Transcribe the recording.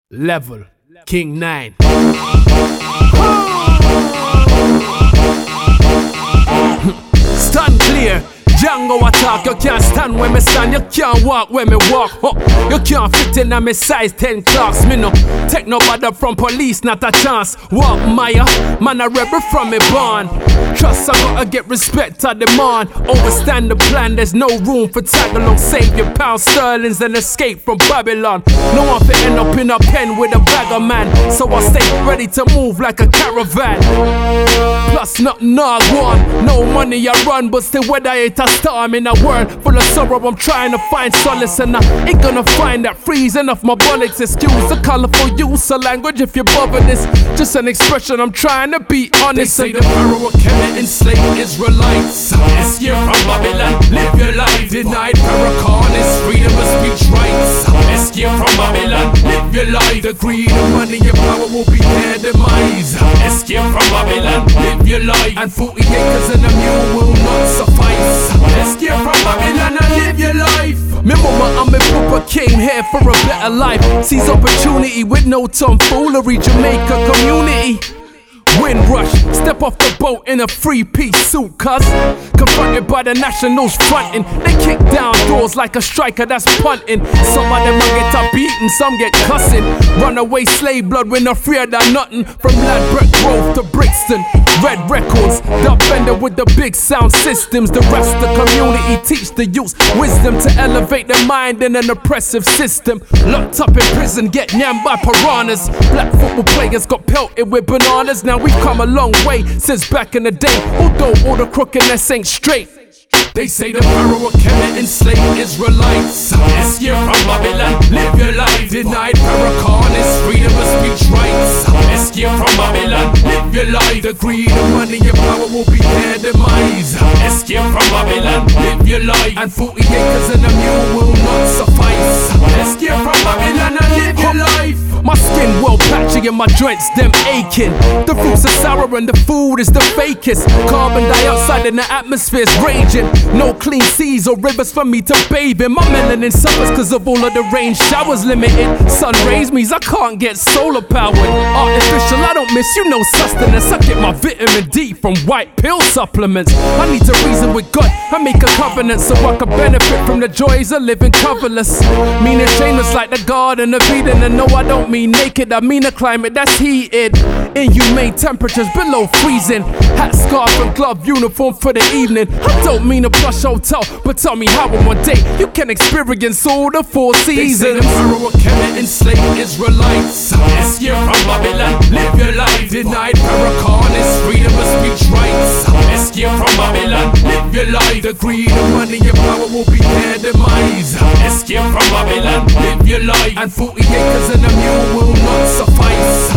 Level King 9. Stand clear. Django attack, you can't stand where me stand, you can't walk where me walk. You can't fit in a me size 10 clocks. Me no take no bother from police, not a chance. Walk Maya, man a rebel from me born. Trust I gotta get respect I demand. Overstand the plan, there's no room for tag along. Save your pound sterlings and escape from Babylon. No one fit end up in a pen with a bag of man, so I stay ready to move like a caravan. Plus nothing I want, no money I run, but still whether it a storm in a world full of sorrow, I'm trying to find solace, and I ain't gonna find that freezing off my bullets. Excuse the colorful use of language if you bother this. Just an expression, I'm trying to be honest. They say the Pharaoh came enslaved Israelites. Escape from Babylon, live your life. Denied Farrakhan's freedom of speech rights. Escape from Babylon, live your life. The greed of money and power will be their demise. Escape from Babylon, live your life. And 40 acres and a mule will not suffice. Escape from Babylon and live your life. Me mama and me papa came here for a better life. Seize opportunity with no tomfoolery. Jamaica community. Wind rush, step off the boat in a three-piece suit, cuz confronted by the nationals fronting. They kick down doors like a striker that's punting. Some of them will get up beaten, some get cussing. Runaway slave blood when afraid of nothing. From Ladbroke Grove to Brixton, Red Records, Dub Bender with the big sound systems. The rest of the community teach the youth wisdom to elevate their mind in an oppressive system. Locked up in prison, get yammed by piranhas. Black football players got pelted with bananas. Now we've come a long way since back in the day, although all the crookedness ain't straight. They say the Pharaoh came enslaved Israelites. Escape from Babylon, live your life. Denied Farrakhan's freedom of speech rights. Escape from Babylon, live your life. The greed of money and power will be their demise. Escape from Babylon, live your life. And 40 acres and a mule will not suffice. Escape from Babylon and live your life. My skin well patchy and my joints them aching. The fruits are sour and the food is the fakest. Carbon dioxide in the atmosphere's raging. No clean seas or rivers for me to bathe in. My melanin suffers cause of all of the rain showers limited. Sun rays means I can't get solar powered. Artificial, I don't miss you no sustenance. I get my vitamin D from white pill supplements. I need to reason with God and make a covenant so I can benefit from the joys of living coverless. Meaning shameless like the Garden of Eden. And no, I don't mean naked, I mean a climate that's heated. Inhumane temperatures below freezing. Hat, scarf and glove uniform for the evening. I don't mean a plush hotel, but tell me how in one day you can experience all the four seasons. They say the Pharaoh came enslaved Israelites. Escape from Babylon, live your life. Denied Farrakhan's freedom of speech rights. Escape from Babylon, live your life. The greed of money and power will be their demise. Escape from Babylon, live your life. And 40 acres and a mule will not suffice.